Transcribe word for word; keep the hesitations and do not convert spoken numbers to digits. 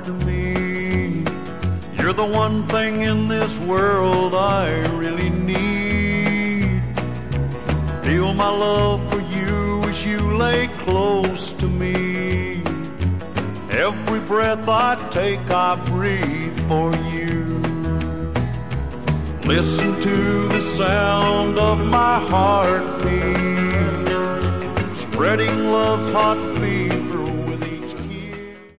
to me. You're the one thing in this world I really need. Feel my love for you as you lay close to me. Every breath I take, I breathe for you. Listen to the sound of my heartbeat, spreading love's hot